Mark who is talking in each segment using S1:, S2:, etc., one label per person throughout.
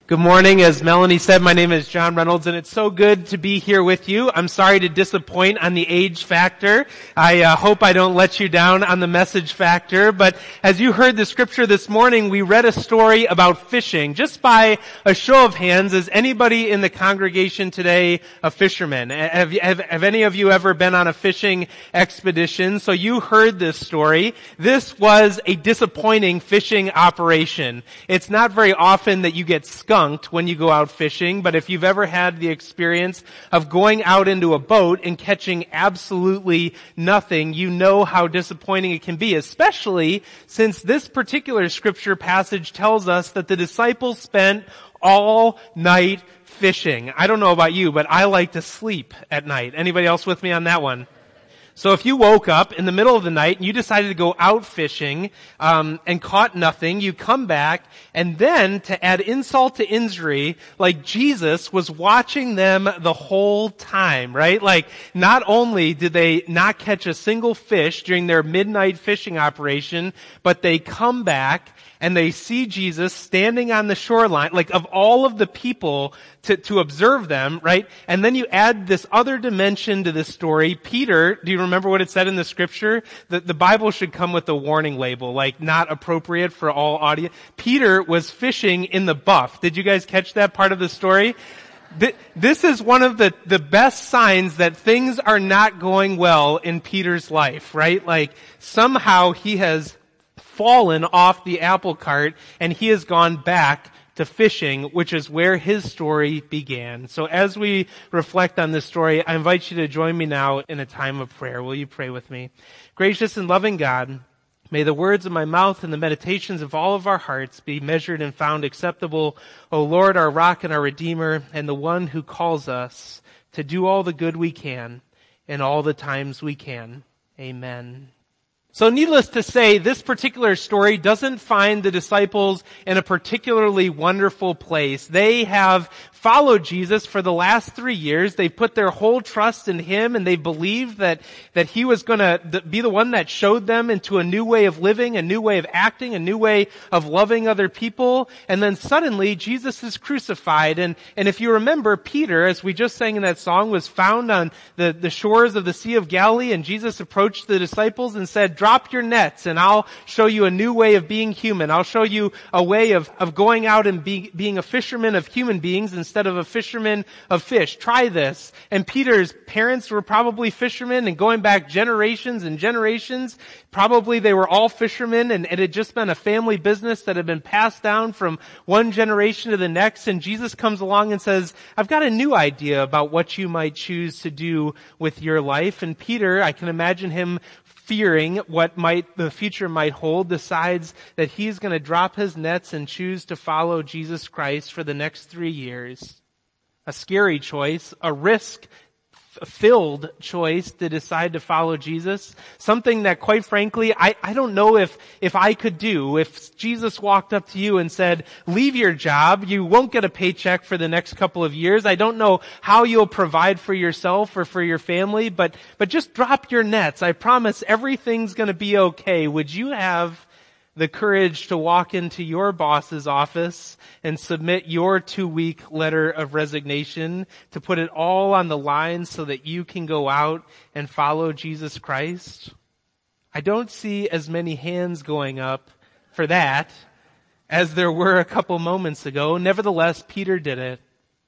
S1: Good morning. As Melanie said, my name is John Reynolds, and it's so good to be here with you. I'm sorry to disappoint on the age factor. I hope I don't let you down on the message factor. But as you heard the scripture this morning, we read a story about fishing. Just by a show of hands, is anybody in the congregation today a fisherman? Have any of you ever been on a fishing expedition? So you heard this story. This was a disappointing fishing operation. It's not very often that you get skunked when you go out fishing, but if you've ever had the experience of going out into a boat and catching absolutely nothing, you know how disappointing it can be, especially since this particular scripture passage tells us that the disciples spent all night fishing. I don't know about you, but I like to sleep at night. Anybody else with me on that one? So if you woke up in the middle of the night and you decided to go out fishing and caught nothing, you come back, and then to add insult to injury, like Jesus was watching them the whole time, right? Like not only did they not catch a single fish during their midnight fishing operation, but they come back and they see Jesus standing on the shoreline, like of all of the people to observe them, right? And then you add this other dimension to this story. Peter, do you remember what it said in the scripture? The Bible should come with a warning label, like not appropriate for all audience. Peter was fishing in the buff. Did you guys catch that part of the story? This is one of the best signs that things are not going well in Peter's life, right? Like somehow he has fallen off the apple cart and he has gone back to fishing, which is where his story began. So as we reflect on this story, I invite you to join me now in a time of prayer. Will you pray with me? Gracious and loving God, may the words of my mouth and the meditations of all of our hearts be measured and found acceptable, O Lord, our rock and our redeemer, and the one who calls us to do all the good we can in all the times we can. Amen. So needless to say, this particular story doesn't find the disciples in a particularly wonderful place. They have followed Jesus for the last 3 years. They put their whole trust in Him, and they believed that He was going to be the one that showed them into a new way of living, a new way of acting, a new way of loving other people. And then suddenly Jesus is crucified. And if you remember, Peter, as we just sang in that song, was found on the shores of the Sea of Galilee, and Jesus approached the disciples and said, "Drop your nets and I'll show you a new way of being human. I'll show you a way of going out and being a fisherman of human beings instead of a fisherman of fish. Try this." And Peter's parents were probably fishermen, and going back generations and generations, probably they were all fishermen, and it had just been a family business that had been passed down from one generation to the next. And Jesus comes along and says, "I've got a new idea about what you might choose to do with your life." And Peter, I can imagine him fearing what the future might hold, decides that he's going to drop his nets and choose to follow Jesus Christ for the next 3 years. A scary choice, a risk-filled choice to decide to follow Jesus. Something that, quite frankly, I don't know if I could do. If Jesus walked up to you and said, "Leave your job, you won't get a paycheck for the next couple of years. I don't know how you'll provide for yourself or for your family, but just drop your nets. I promise everything's going to be okay." Would you have the courage to walk into your boss's office and submit your 2-week letter of resignation, to put it all on the line so that you can go out and follow Jesus Christ? I don't see as many hands going up for that as there were a couple moments ago. Nevertheless, Peter did it.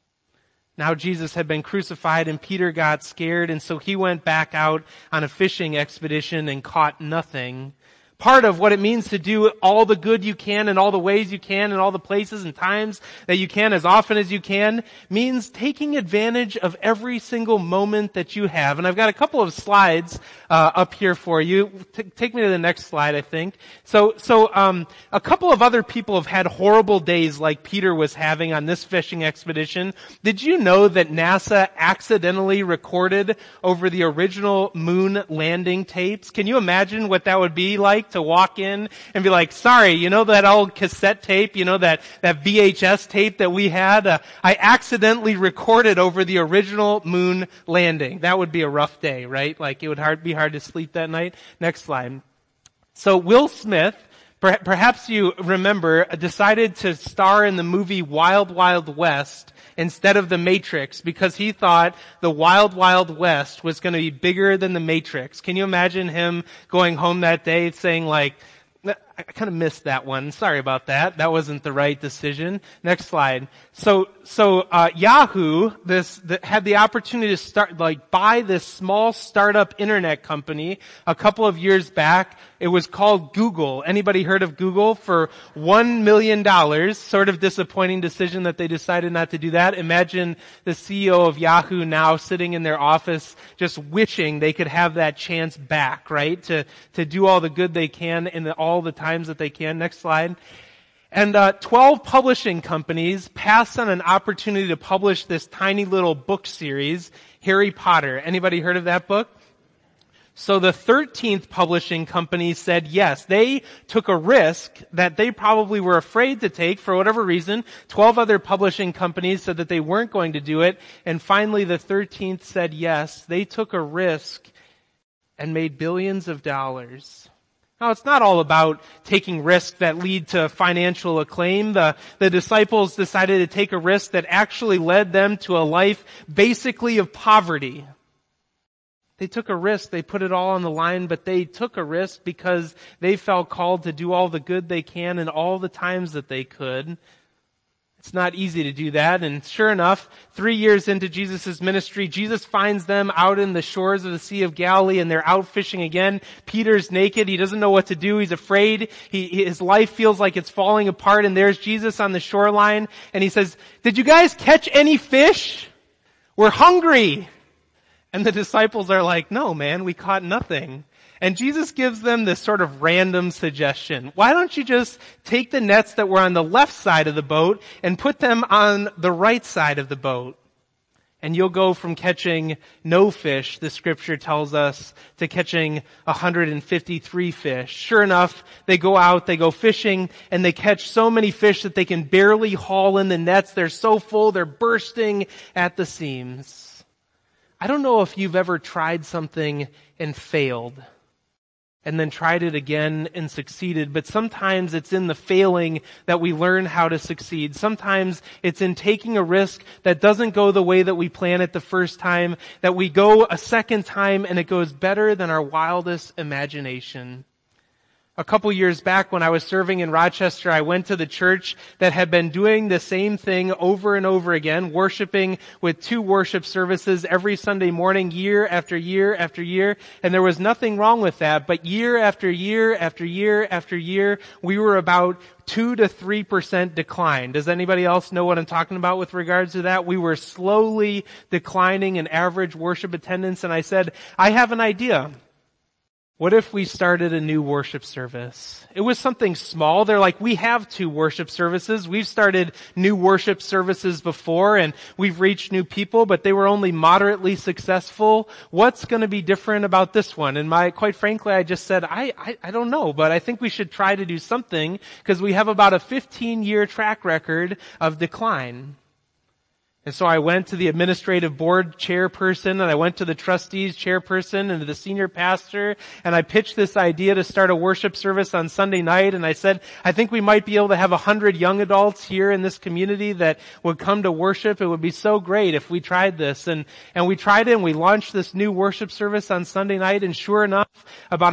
S1: Now Jesus had been crucified and Peter got scared, and so he went back out on a fishing expedition and caught nothing. Part of what it means to do all the good you can in all the ways you can in all the places and times that you can as often as you can means taking advantage of every single moment that you have. And I've got a couple of slides up here for you. Take me to the next slide, I think. So a couple of other people have had horrible days like Peter was having on this fishing expedition. Did you know that NASA accidentally recorded over the original moon landing tapes? Can you imagine what that would be like? To walk in and be like, "Sorry, you know that old cassette tape, you know that VHS tape that we had? I accidentally recorded over the original moon landing." That would be a rough day, right? Like it would be hard to sleep that night. Next slide. So Will Smith Perhaps you remember, decided to star in the movie Wild Wild West instead of The Matrix because he thought the Wild Wild West was going to be bigger than The Matrix. Can you imagine him going home that day saying like, I kind of missed that one. Sorry about that. That wasn't the right decision. Next slide. So Yahoo, had the opportunity to buy this small startup internet company a couple of years back. It was called Google. Anybody heard of Google? For $1 million. Sort of disappointing decision that they decided not to do that. Imagine the CEO of Yahoo now sitting in their office just wishing they could have that chance back, right? To do all the good they can in all the times that they can. Next slide. And 12 publishing companies passed on an opportunity to publish this tiny little book series, Harry Potter. Anybody heard of that book? So the 13th publishing company said yes. They took a risk that they probably were afraid to take for whatever reason. 12 other publishing companies said that they weren't going to do it. And finally the 13th said yes. They took a risk and made billions of dollars. Now, it's not all about taking risks that lead to financial acclaim. The disciples decided to take a risk that actually led them to a life basically of poverty. They took a risk, they put it all on the line, but they took a risk because they felt called to do all the good they can in all the times that they could. It's not easy to do that, and sure enough, 3 years into Jesus' ministry, Jesus finds them out in the shores of the Sea of Galilee, and they're out fishing again. Peter's naked, he doesn't know what to do, he's afraid, his life feels like it's falling apart, and there's Jesus on the shoreline, and he says, "Did you guys catch any fish? We're hungry." And the disciples are like, "No, man, we caught nothing." And Jesus gives them this sort of random suggestion. Why don't you just take the nets that were on the left side of the boat and put them on the right side of the boat? And you'll go from catching no fish, the scripture tells us, to catching 153 fish. Sure enough, they go out, they go fishing, and they catch so many fish that they can barely haul in the nets. They're so full, they're bursting at the seams. I don't know if you've ever tried something and failed, and then tried it again and succeeded. But sometimes it's in the failing that we learn how to succeed. Sometimes it's in taking a risk that doesn't go the way that we plan it the first time, that we go a second time and it goes better than our wildest imagination. A couple years back when I was serving in Rochester, I went to the church that had been doing the same thing over and over again, worshiping with 2 worship services every Sunday morning, year after year after year. And there was nothing wrong with that. But year after year after year after year, we were about 2 to 3% decline. Does anybody else know what I'm talking about with regards to that? We were slowly declining in average worship attendance. And I said, I have an idea. What if we started a new worship service? It was something small. They're like, we have 2 worship services. We've started new worship services before and we've reached new people, but they were only moderately successful. What's going to be different about this one? And quite frankly, I just said, I don't know, but I think we should try to do something because we have about a 15-year track record of decline. And so I went to the administrative board chairperson and I went to the trustees chairperson and to the senior pastor and I pitched this idea to start a worship service on Sunday night and I said, I think we might be able to have 100 young adults here in this community that would come to worship. It would be so great if we tried this. And we tried it and we launched this new worship service on Sunday night and sure enough, about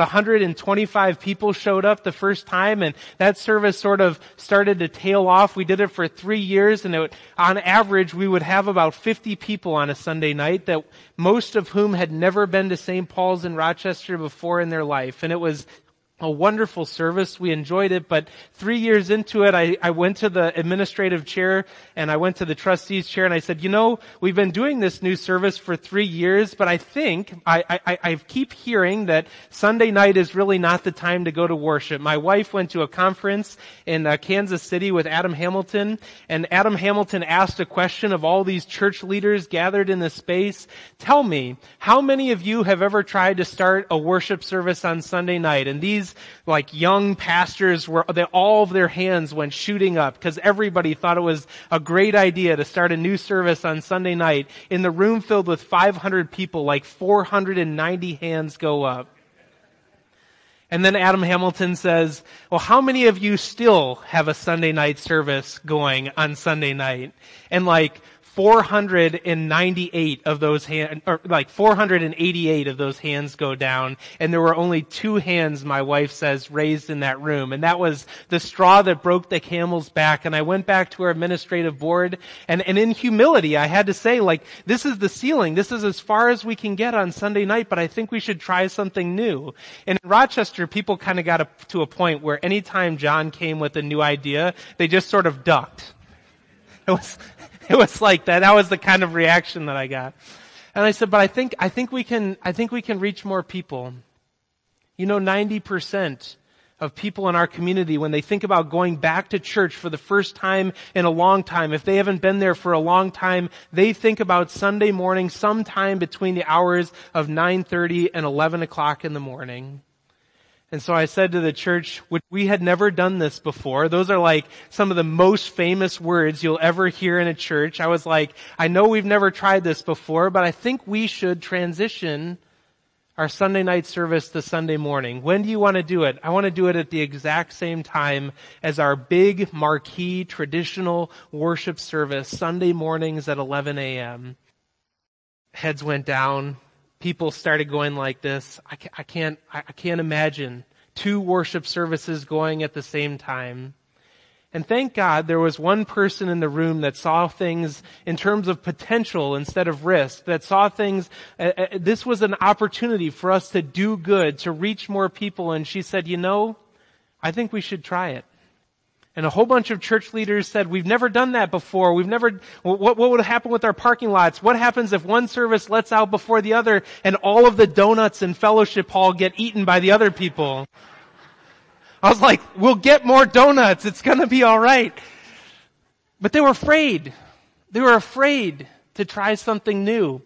S1: 125 people showed up the first time and that service sort of started to tail off. We did it for 3 years and on average we would have about 50 people on a Sunday night, that most of whom had never been to St. Paul's in Rochester before in their life. And it was a wonderful service. We enjoyed it, but 3 years into it, I went to the administrative chair and I went to the trustees chair and I said, we've been doing this new service for 3 years, but I think I keep hearing that Sunday night is really not the time to go to worship. My wife went to a conference in Kansas City with Adam Hamilton, and Adam Hamilton asked a question of all these church leaders gathered in the space. Tell me, how many of you have ever tried to start a worship service on Sunday night? And these young pastors all of their hands went shooting up because everybody thought it was a great idea to start a new service on Sunday night. In the room filled with 500 people, 490 hands go up. And then Adam Hamilton says, well, how many of you still have a Sunday night service going on Sunday night? And like 498 of those hands, or like 488 of those hands go down, and there were only 2 hands, my wife says, raised in that room. And that was the straw that broke the camel's back. And I went back to our administrative board, and in humility, I had to say, like, this is the ceiling. This is as far as we can get on Sunday night, but I think we should try something new. And in Rochester, people kind of got to a point where anytime John came with a new idea, they just sort of ducked. It was like that. That was the kind of reaction that I got. And I said, but I think we can reach more people. 90% of people in our community, when they think about going back to church for the first time in a long time, if they haven't been there for a long time, they think about Sunday morning sometime between the hours of 9:30 and 11 o'clock in the morning. And so I said to the church, we had never done this before. Those are like some of the most famous words you'll ever hear in a church. I was like, I know we've never tried this before, but I think we should transition our Sunday night service to Sunday morning. When do you want to do it? I want to do it at the exact same time as our big marquee traditional worship service, Sunday mornings at 11 a.m. Heads went down. People started going like this. I can't imagine 2 worship services going at the same time. And thank God there was one person in the room that saw things in terms of potential instead of risk, that saw things, this was an opportunity for us to do good, to reach more people. And she said, I think we should try it. And a whole bunch of church leaders said, we've never done that before. What would happen with our parking lots? What happens if one service lets out before the other and all of the donuts in fellowship hall get eaten by the other people? I was like, we'll get more donuts. It's going to be all right. But they were afraid. They were afraid to try something new.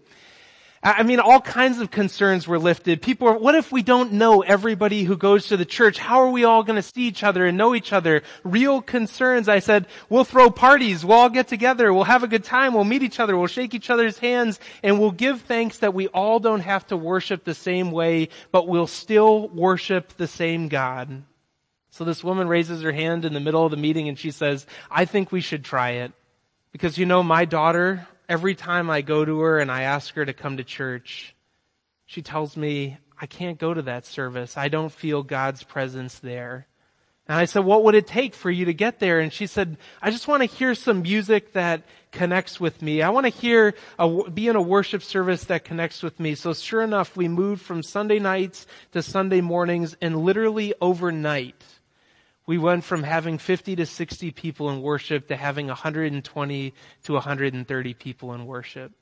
S1: I mean, all kinds of concerns were lifted. People were, what if we don't know everybody who goes to the church? How are we all going to see each other and know each other? Real concerns. I said, we'll throw parties. We'll all get together. We'll have a good time. We'll meet each other. We'll shake each other's hands. And we'll give thanks that we all don't have to worship the same way, but we'll still worship the same God. So this woman raises her hand in the middle of the meeting and she says, I think we should try it. Because my daughter, every time I go to her and I ask her to come to church, she tells me, I can't go to that service. I don't feel God's presence there. And I said, what would it take for you to get there? And she said, I just want to hear some music that connects with me. I want to be in a worship service that connects with me. So sure enough, we moved from Sunday nights to Sunday mornings, and literally overnight, we went from having 50 to 60 people in worship to having 120 to 130 people in worship.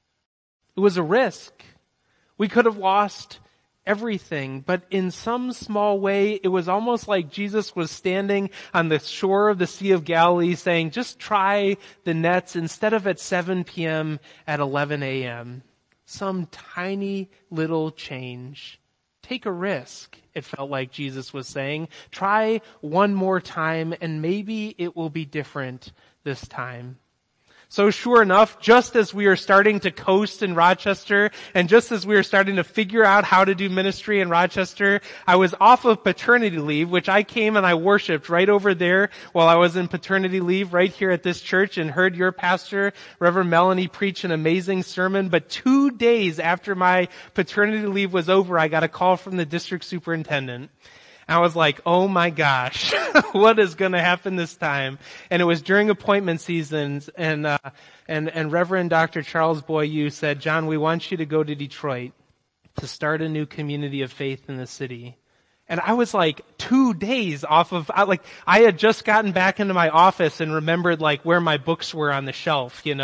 S1: It was a risk. We could have lost everything, but in some small way, it was almost like Jesus was standing on the shore of the Sea of Galilee saying, just try the nets instead of at 7 p.m. at 11 a.m. Some tiny little change. Take a risk, it felt like Jesus was saying. Try one more time and maybe it will be different this time. So sure enough, just as we are starting to coast in Rochester, and just as we are starting to figure out how to do ministry in Rochester, I was off of paternity leave, which I came and I worshiped right over there while I was in paternity leave right here at this church, and heard your pastor, Reverend Melanie, preach an amazing sermon. But 2 days after my paternity leave was over, I got a call from the district superintendent. I was like, oh my gosh, what is going to happen this time? And it was during appointment seasons, and Reverend Dr. Charles Boyu said, John, we want you to go to Detroit to start a new community of faith in the city. And I was like 2 days off of, I had just gotten back into my office and remembered where my books were on the shelf, It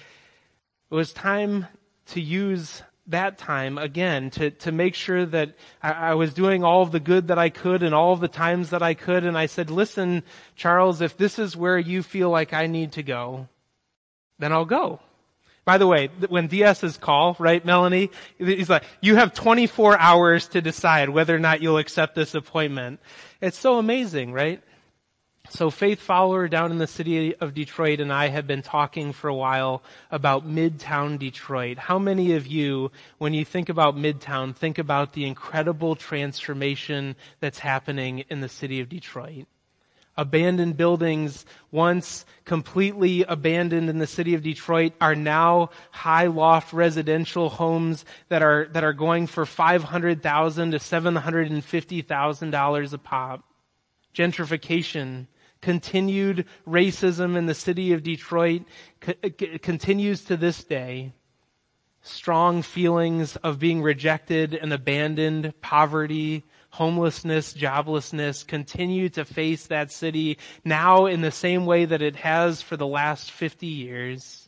S1: was time to use that time again to make sure that I was doing all of the good that I could and all of the times that I could. And I said, listen, Charles, if this is where you feel like I need to go, then I'll go. By the way, when DS's call, right, Melanie, he's like, you have 24 hours to decide whether or not you'll accept this appointment. It's so amazing, right? So Faith Follower down in the city of Detroit and I have been talking for a while about Midtown Detroit. How many of you, when you think about Midtown, think about the incredible transformation that's happening in the city of Detroit? Abandoned buildings, once completely abandoned in the city of Detroit, are now high loft residential homes that are going for $500,000 to $750,000 a pop. Gentrification, continued racism in the city of Detroit continues to this day. Strong feelings of being rejected and abandoned, poverty, homelessness, joblessness continue to face that city now in the same way that it has for the last 50 years.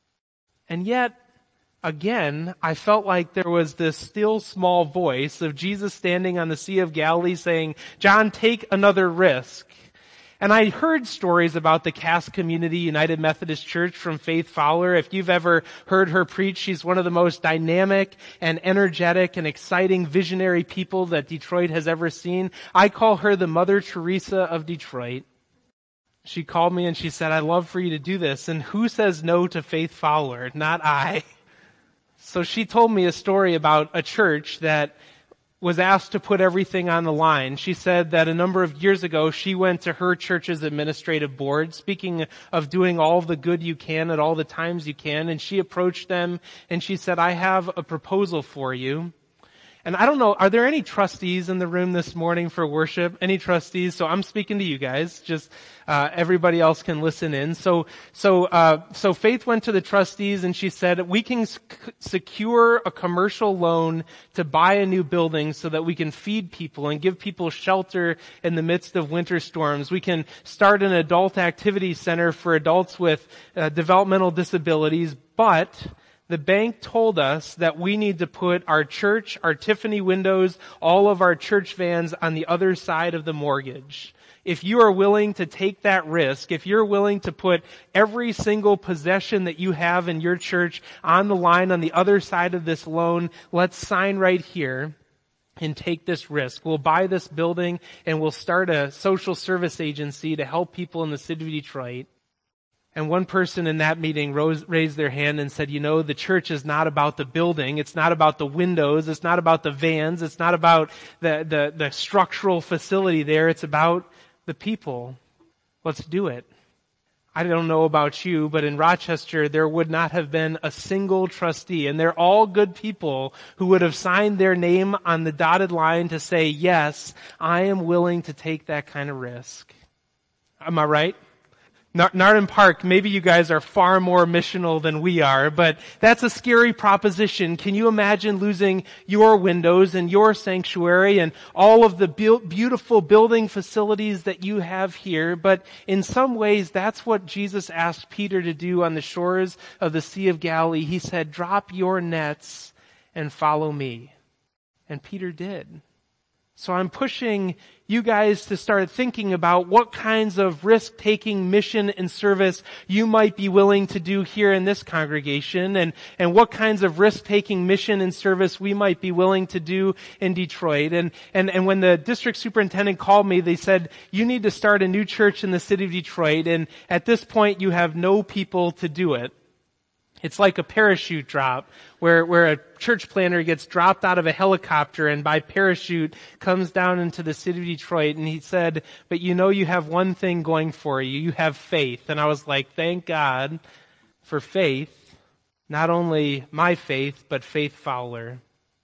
S1: And yet, again, I felt like there was this still small voice of Jesus standing on the Sea of Galilee saying, "John, take another risk." And I heard stories about the Cass Community United Methodist Church from Faith Fowler. If you've ever heard her preach, she's one of the most dynamic and energetic and exciting visionary people that Detroit has ever seen. I call her the Mother Teresa of Detroit. She called me and she said, "I'd love for you to do this." And who says no to Faith Fowler? Not I. So she told me a story about a church that was asked to put everything on the line. She said that a number of years ago, she went to her church's administrative board, speaking of doing all the good you can at all the times you can, and she approached them and she said, "I have a proposal for you." And I don't know, are there any trustees in the room this morning for worship? Any trustees? So I'm speaking to you guys. Just everybody else can listen in. So Faith went to the trustees and she said, "We can secure a commercial loan to buy a new building so that we can feed people and give people shelter in the midst of winter storms. We can start an adult activity center for adults with developmental disabilities, but the bank told us that we need to put our church, our Tiffany windows, all of our church vans on the other side of the mortgage. If you are willing to take that risk, if you're willing to put every single possession that you have in your church on the line on the other side of this loan, let's sign right here and take this risk. We'll buy this building and we'll start a social service agency to help people in the city of Detroit." And one person in that meeting raised their hand and said, the church is not about the building. It's not about the windows. It's not about the vans. It's not about the structural facility there. It's about the people. Let's do it. I don't know about you, but in Rochester, there would not have been a single trustee, and they're all good people who would have signed their name on the dotted line to say, "Yes, I am willing to take that kind of risk." Am I right? Narden Park, maybe you guys are far more missional than we are, but that's a scary proposition. Can you imagine losing your windows and your sanctuary and all of the beautiful building facilities that you have here? But in some ways, that's what Jesus asked Peter to do on the shores of the Sea of Galilee. He said, "Drop your nets and follow me." And Peter did. So I'm pushing you guys to start thinking about what kinds of risk-taking mission and service you might be willing to do here in this congregation, and what kinds of risk-taking mission and service we might be willing to do in Detroit. And when the district superintendent called me, they said, "You need to start a new church in the city of Detroit, and at this point you have no people to do it." It's like a parachute drop where a church planter gets dropped out of a helicopter and by parachute comes down into the city of Detroit. And he said, "But you have one thing going for you. You have faith." And I was like, thank God for faith. Not only my faith, but Faith Fowler.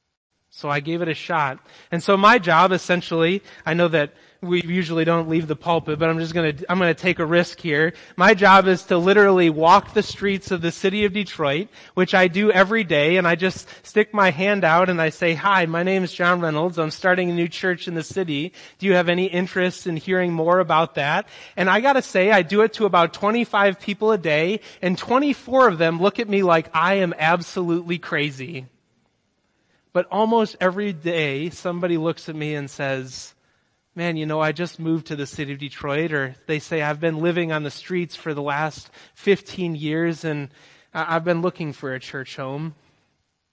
S1: So I gave it a shot. And so my job essentially, I know that we usually don't leave the pulpit, but I'm going to take a risk here. My job is to literally walk the streets of the city of Detroit, which I do every day, and I just stick my hand out and I say, "Hi, my name is John Reynolds. I'm starting a new church in the city. Do you have any interest in hearing more about that?" And I gotta say, I do it to about 25 people a day, and 24 of them look at me like I am absolutely crazy. But almost every day, somebody looks at me and says, "Man, I just moved to the city of Detroit," or they say, "I've been living on the streets for the last 15 years and I've been looking for a church home."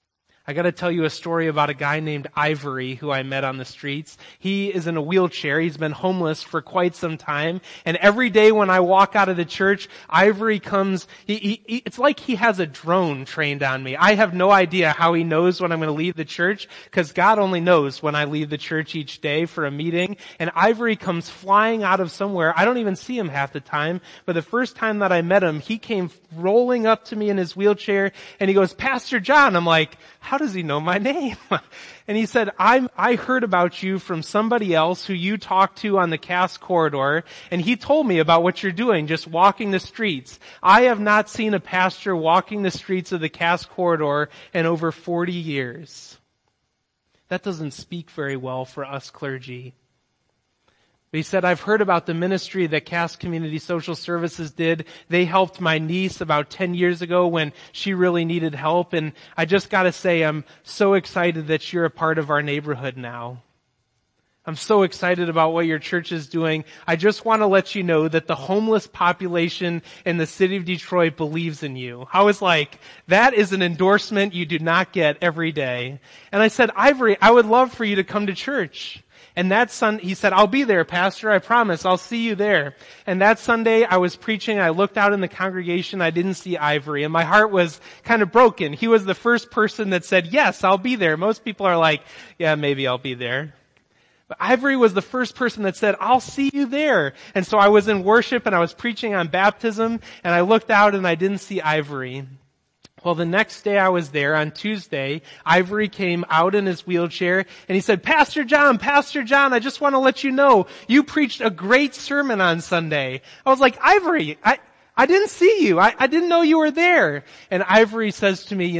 S1: I got to tell you a story about a guy named Ivory who I met on the streets. He is in a wheelchair. He's been homeless for quite some time. And every day when I walk out of the church, Ivory comes, it's like he has a drone trained on me. I have no idea how he knows when I'm going to leave the church, because God only knows when I leave the church each day for a meeting. And Ivory comes flying out of somewhere. I don't even see him half the time. But the first time that I met him, he came rolling up to me in his wheelchair and he goes, "Pastor John." I'm like, how does he know my name? And he said, I heard about you from somebody else who you talked to on the Cass corridor, and he told me about what you're doing, just walking the streets. I have not seen a pastor walking the streets of the Cass corridor in over 40 years. That doesn't speak very well for us clergy. But he said, I've heard about the ministry that Cass Community Social Services did. They helped my niece about 10 years ago when she really needed help. And I just got to say, I'm so excited that you're a part of our neighborhood now. I'm so excited about what your church is doing. I just want to let you know that the homeless population in the city of Detroit believes in you. I was like, that is an endorsement you do not get every day. And I said, Ivory, I would love for you to come to church. And that Sunday, he said, I'll be there, Pastor, I promise, I'll see you there. And that Sunday, I was preaching, I looked out in the congregation, I didn't see Ivory, and my heart was kind of broken. He was the first person that said, yes, I'll be there. Most people are like, yeah, maybe I'll be there. But Ivory was the first person that said, I'll see you there. And so I was in worship and I was preaching on baptism, and I looked out and I didn't see Ivory. Well, the next day I was there, on Tuesday, Ivory came out in his wheelchair and he said, Pastor John, I just want to let you know, you preached a great sermon on Sunday. I was like, Ivory, I didn't see you. I didn't know you were there. And Ivory says to me,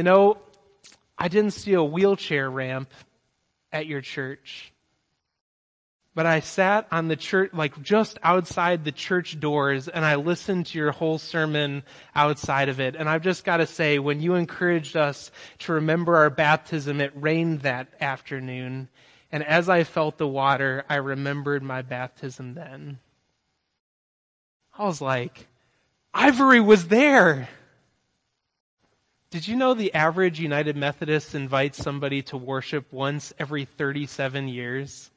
S1: I didn't see a wheelchair ramp at your church. But I sat on the church, like just outside the church doors, and I listened to your whole sermon outside of it. And I've just got to say, when you encouraged us to remember our baptism, it rained that afternoon. And as I felt the water, I remembered my baptism then. I was like, Ivory was there. Did you know the average United Methodist invites somebody to worship once every 37 years?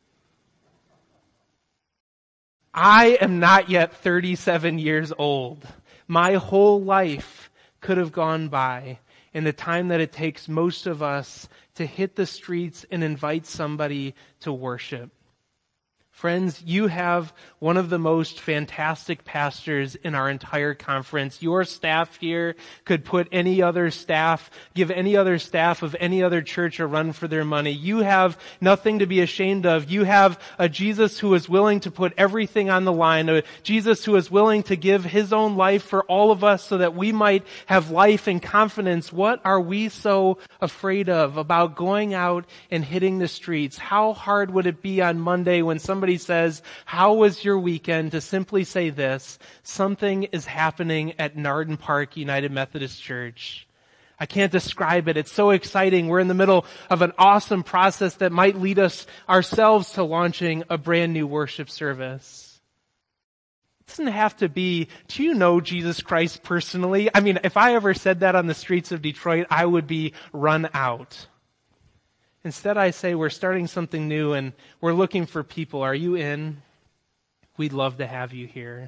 S1: I am not yet 37 years old. My whole life could have gone by in the time that it takes most of us to hit the streets and invite somebody to worship. Friends, you have one of the most fantastic pastors in our entire conference. Your staff here could put any other staff, give any other staff of any other church a run for their money. You have nothing to be ashamed of. You have a Jesus who is willing to put everything on the line, a Jesus who is willing to give his own life for all of us so that we might have life and confidence. What are we so afraid of about going out and hitting the streets? How hard would it be on Monday when somebody says, how was your weekend? To simply say this, something is happening at Narden Park United Methodist Church. I can't describe it. It's so exciting. We're in the middle of an awesome process that might lead us ourselves to launching a brand new worship service. It doesn't have to be, do you know Jesus Christ personally? I mean, if I ever said that on the streets of Detroit, I would be run out. Instead, I say we're starting something new and we're looking for people. Are you in? We'd love to have you here.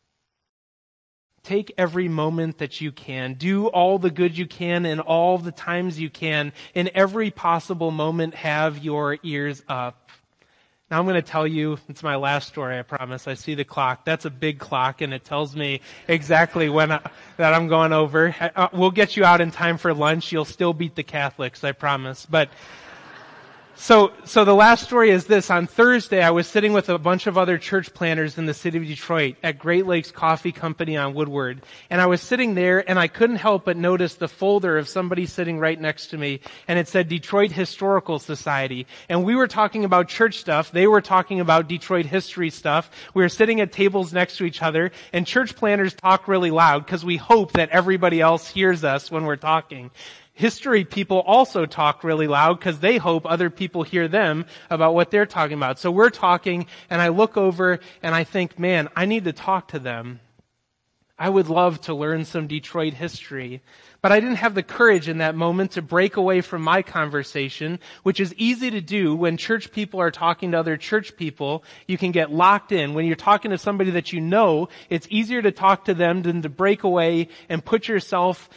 S1: Take every moment that you can. Do all the good you can in all the times you can. In every possible moment, have your ears up. Now I'm going to tell you, it's my last story, I promise. I see the clock. That's a big clock, and it tells me exactly when that I'm going over. We'll get you out in time for lunch. You'll still beat the Catholics, I promise. But So the last story is this. On Thursday, I was sitting with a bunch of other church planners in the city of Detroit at Great Lakes Coffee Company on Woodward. And I was sitting there and I couldn't help but notice the folder of somebody sitting right next to me. And it said Detroit Historical Society. And we were talking about church stuff. They were talking about Detroit history stuff. We were sitting at tables next to each other, and church planners talk really loud because we hope that everybody else hears us when we're talking. History people also talk really loud because they hope other people hear them about what they're talking about. So we're talking, and I look over and I think, man, I need to talk to them. I would love to learn some Detroit history. But I didn't have the courage in that moment to break away from my conversation, which is easy to do when church people are talking to other church people. You can get locked in. When you're talking to somebody that you know, it's easier to talk to them than to break away and put yourself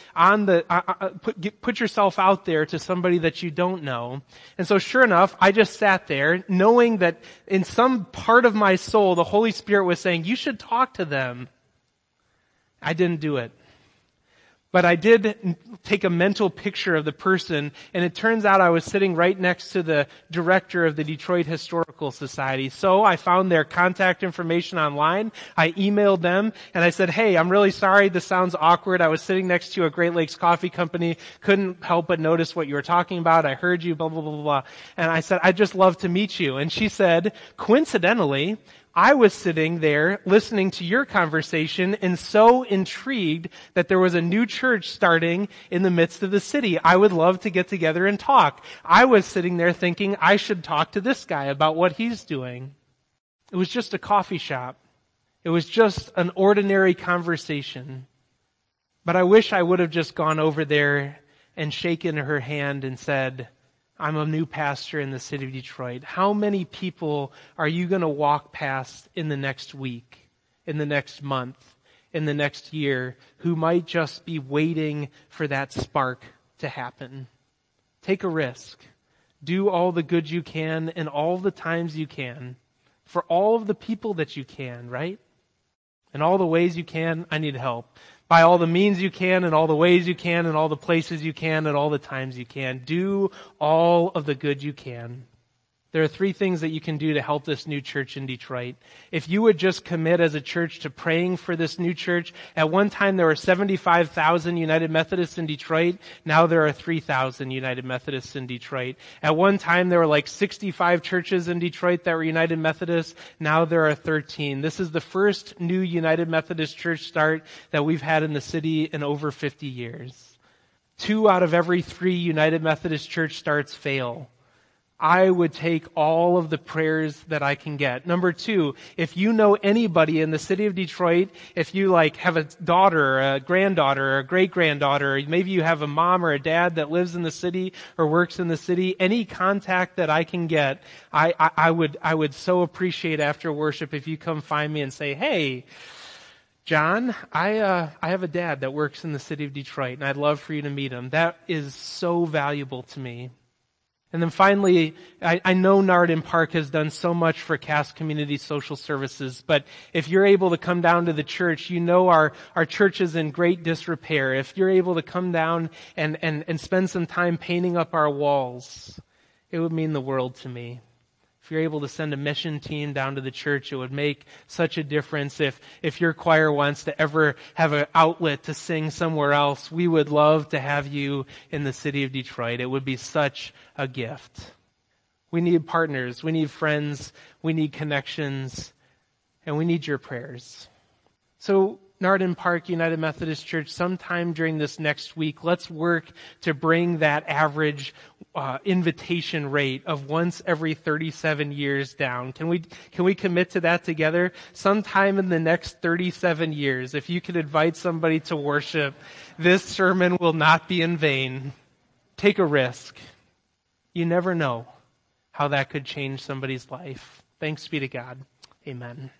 S1: put yourself out there to somebody that you don't know. And so sure enough, I just sat there knowing that in some part of my soul, the Holy Spirit was saying, you should talk to them. I didn't do it. But I did take a mental picture of the person, and it turns out I was sitting right next to the director of the Detroit Historical Society. So I found their contact information online. I emailed them, and I said, hey, I'm really sorry, this sounds awkward. I was sitting next to a Great Lakes Coffee Company, couldn't help but notice what you were talking about. I heard you, blah, blah, blah, blah. And I said, I'd just love to meet you. And she said, coincidentally, I was sitting there listening to your conversation and so intrigued that there was a new church starting in the midst of the city. I would love to get together and talk. I was sitting there thinking I should talk to this guy about what he's doing. It was just a coffee shop. It was just an ordinary conversation. But I wish I would have just gone over there and shaken her hand and said, I'm a new pastor in the city of Detroit. How many people are you going to walk past in the next week, in the next month, in the next year, who might just be waiting for that spark to happen? Take a risk. Do all the good you can and all the times you can for all of the people that you can, right? In all the ways you can, I need help. By all the means you can, and all the ways you can, and all the places you can, and all the times you can. Do all of the good you can. There are 3 things that you can do to help this new church in Detroit. If you would just commit as a church to praying for this new church, at one time there were 75,000 United Methodists in Detroit. Now there are 3,000 United Methodists in Detroit. At one time there were like 65 churches in Detroit that were United Methodists. Now there are 13. This is the first new United Methodist church start that we've had in the city in over 50 years. 2 out of every 3 United Methodist church starts fail. I would take all of the prayers that I can get. Number 2, if you know anybody in the city of Detroit, if you have a daughter, or a granddaughter, or a great-granddaughter, maybe you have a mom or a dad that lives in the city or works in the city, any contact that I can get, I would so appreciate after worship if you come find me and say, hey, John, I have a dad that works in the city of Detroit, and I'd love for you to meet him. That is so valuable to me. And then finally, I know Nardin Park has done so much for Cass Community Social Services, but if you're able to come down to the church, you know our church is in great disrepair. If you're able to come down and spend some time painting up our walls, it would mean the world to me. If you're able to send a mission team down to the church, it would make such a difference. If your choir wants to ever have an outlet to sing somewhere else, we would love to have you in the city of Detroit. It would be such a gift. We need partners, we need friends, we need connections, and we need your prayers. So, Nardin Park United Methodist Church, sometime during this next week, let's work to bring that average invitation rate of once every 37 years down. Can we commit to that together? Sometime in the next 37 years, if you could invite somebody to worship, this sermon will not be in vain. Take a risk. You never know how that could change somebody's life. Thanks be to God. Amen.